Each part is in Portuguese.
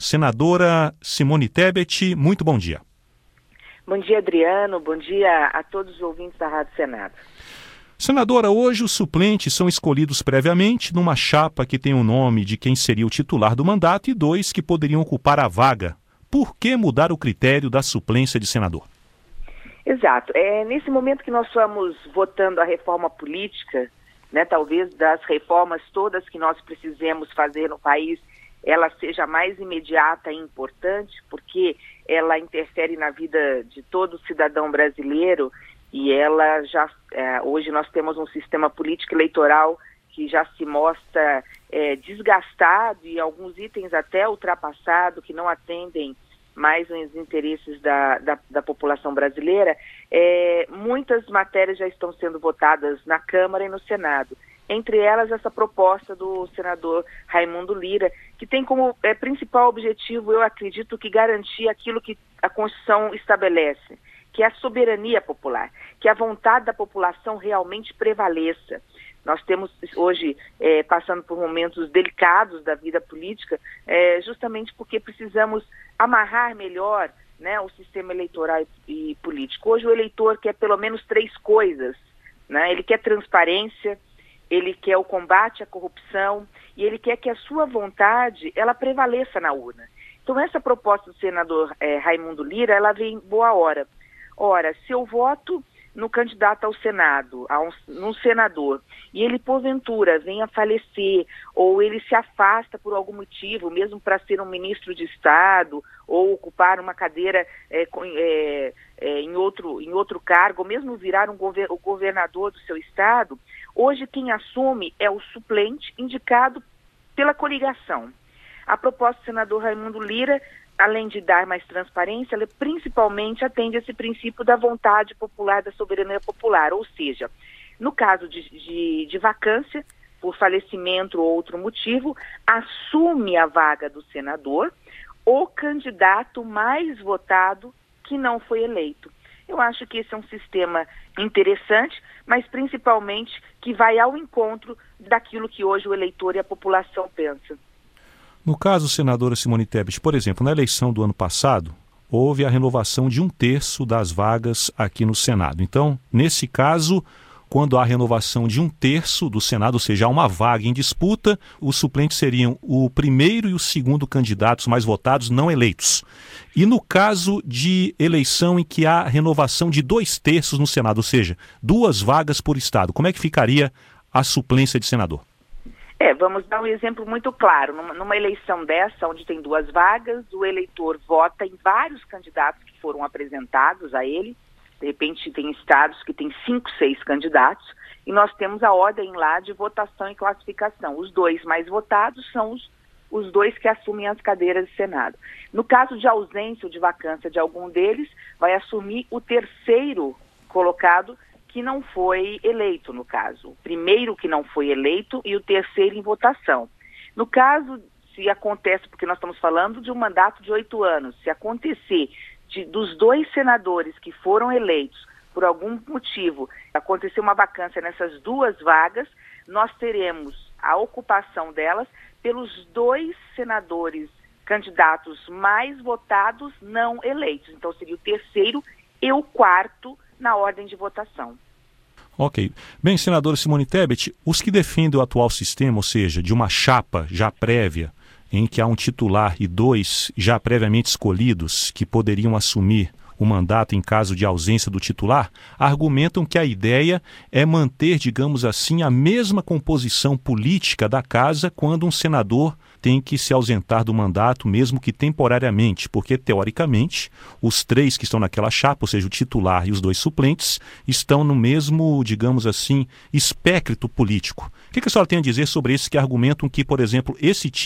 Senadora Simone Tebet, muito bom dia. Bom dia, Adriano. Bom dia a todos os ouvintes da Rádio Senado. Senadora, hoje os suplentes são escolhidos previamente numa chapa que tem o nome de quem seria o titular do mandato e 2 que poderiam ocupar a vaga. Por que mudar o critério da suplência de senador? Exato. Nesse momento que nós estamos votando a reforma política, talvez das reformas todas que nós precisemos fazer no país, ela seja mais imediata e importante, porque ela interfere na vida de todo cidadão brasileiro e ela já, hoje nós temos um sistema político eleitoral que já se mostra desgastado e alguns itens até ultrapassado, que não atendem mais os interesses da população brasileira. Muitas matérias já estão sendo votadas na Câmara e no Senado. Entre elas, essa proposta do senador Raimundo Lira, que tem como principal objetivo, eu acredito, que garantir aquilo que a Constituição estabelece, que é a soberania popular, que a vontade da população realmente prevaleça. Nós estamos hoje passando por momentos delicados da vida política, justamente porque precisamos amarrar melhor, o sistema eleitoral e político. Hoje o eleitor quer pelo menos 3 coisas, Ele quer transparência, ele quer o combate à corrupção e ele quer que a sua vontade ela prevaleça na urna. Então essa proposta do senador Raimundo Lira, ela vem em boa hora. Ora, se eu voto no candidato ao Senado, num senador, e ele porventura venha a falecer, ou ele se afasta por algum motivo, mesmo para ser um ministro de Estado, ou ocupar uma cadeira em outro cargo, ou mesmo virar o governador do seu estado, hoje quem assume é o suplente indicado pela coligação. A proposta do senador Raimundo Lira, além de dar mais transparência, ela principalmente atende esse princípio da vontade popular, da soberania popular, ou seja, no caso de vacância, por falecimento ou outro motivo, assume a vaga do senador o candidato mais votado que não foi eleito. Eu acho que esse é um sistema interessante, mas principalmente que vai ao encontro daquilo que hoje o eleitor e a população pensam. No caso, senadora Simone Tebet, por exemplo, na eleição do ano passado, houve a renovação de 1/3 das vagas aqui no Senado. Então, nesse caso, quando há renovação de 1/3 do Senado, ou seja, há uma vaga em disputa, os suplentes seriam o primeiro e o segundo candidatos mais votados não eleitos. E no caso de eleição em que há renovação de 2/3 no Senado, ou seja, 2 vagas por estado, como é que ficaria a suplência de senador? Vamos dar um exemplo muito claro. Numa eleição dessa, onde tem 2 vagas, o eleitor vota em vários candidatos que foram apresentados a ele. De repente, tem estados que tem 5, 6 candidatos, e nós temos a ordem lá de votação e classificação. Os 2 mais votados são os 2 que assumem as cadeiras de Senado. No caso de ausência ou de vacância de algum deles, vai assumir o terceiro colocado, que não foi eleito, no caso. O primeiro que não foi eleito e o terceiro em votação. No caso, se acontece, porque nós estamos falando de um mandato de 8 anos, se acontecer dos 2 senadores que foram eleitos, por algum motivo, acontecer uma vacância nessas 2 vagas, nós teremos a ocupação delas pelos 2 senadores candidatos mais votados não eleitos. Então seria o terceiro e o quarto na ordem de votação. Ok. Bem, senadora Simone Tebet, os que defendem o atual sistema, ou seja, de uma chapa já prévia, em que há um titular e 2 já previamente escolhidos que poderiam assumir o mandato em caso de ausência do titular, argumentam que a ideia é manter, digamos assim, a mesma composição política da casa quando um senador tem que se ausentar do mandato, mesmo que temporariamente, porque, teoricamente, os 3 que estão naquela chapa, ou seja, o titular e os 2 suplentes, estão no mesmo, digamos assim, espectro político. O que a senhora tem a dizer sobre esses que argumentam que, por exemplo,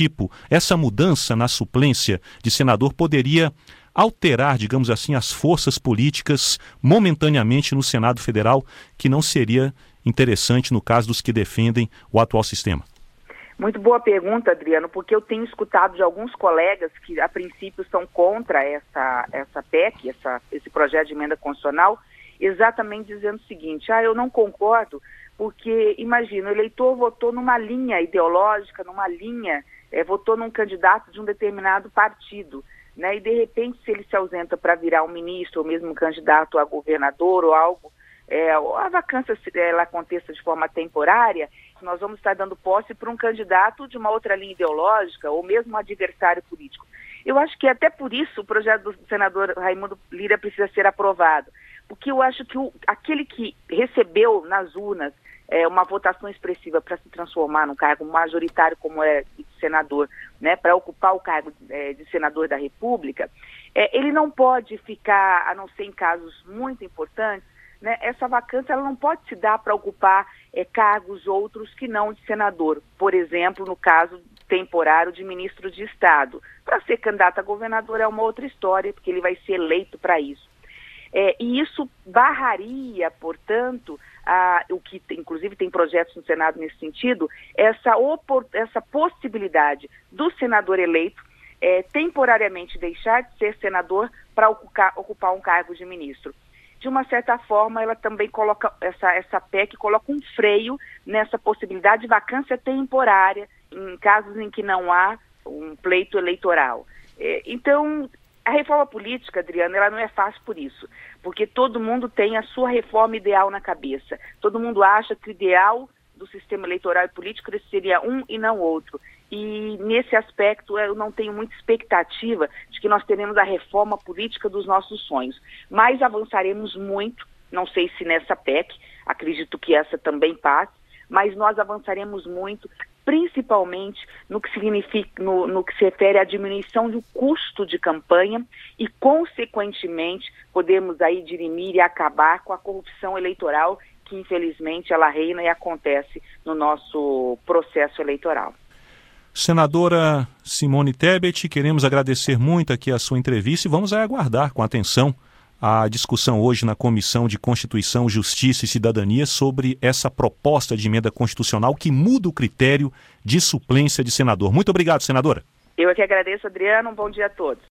essa mudança na suplência de senador poderia alterar, digamos assim, as forças políticas momentaneamente no Senado Federal, que não seria interessante no caso dos que defendem o atual sistema? Muito boa pergunta, Adriano, porque eu tenho escutado de alguns colegas que, a princípio, são contra essa PEC, esse projeto de emenda constitucional, exatamente dizendo o seguinte: eu não concordo, porque, imagina, o eleitor votou numa linha ideológica, numa linha votou num candidato de um determinado partido, né? E de repente, se ele se ausenta para virar um ministro ou mesmo um candidato a governador ou algo, a vacância ela aconteça de forma temporária, nós vamos estar dando posse para um candidato de uma outra linha ideológica ou mesmo um adversário político. Eu acho que até por isso o projeto do senador Raimundo Lira precisa ser aprovado, porque eu acho que aquele que recebeu nas urnas uma votação expressiva para se transformar num cargo majoritário como é de senador, né, para ocupar o cargo de senador da República, ele não pode ficar, a não ser em casos muito importantes, né, essa vacância ela não pode se dar para ocupar cargos outros que não de senador. Por exemplo, no caso temporário de ministro de Estado. Para ser candidato a governador é uma outra história, porque ele vai ser eleito para isso. E isso barraria, portanto, o que inclusive tem projetos no Senado nesse sentido, essa possibilidade do senador eleito temporariamente deixar de ser senador para ocupar um cargo de ministro. De uma certa forma, ela também coloca, essa PEC coloca um freio nessa possibilidade de vacância temporária em casos em que não há um pleito eleitoral. Então, a reforma política, Adriana, ela não é fácil por isso, porque todo mundo tem a sua reforma ideal na cabeça. Todo mundo acha que o ideal do sistema eleitoral e político seria um e não outro. E nesse aspecto eu não tenho muita expectativa de que nós teremos a reforma política dos nossos sonhos. Mas avançaremos muito, não sei se nessa PEC, acredito que essa também passe, mas nós avançaremos muito, principalmente no que significa, no que se refere à diminuição do custo de campanha e, consequentemente, podemos aí dirimir e acabar com a corrupção eleitoral que, infelizmente, ela reina e acontece no nosso processo eleitoral. Senadora Simone Tebet, queremos agradecer muito aqui a sua entrevista e vamos aguardar com atenção a discussão hoje na Comissão de Constituição, Justiça e Cidadania sobre essa proposta de emenda constitucional que muda o critério de suplência de senador. Muito obrigado, senadora. Eu é que agradeço, Adriano. Um bom dia a todos.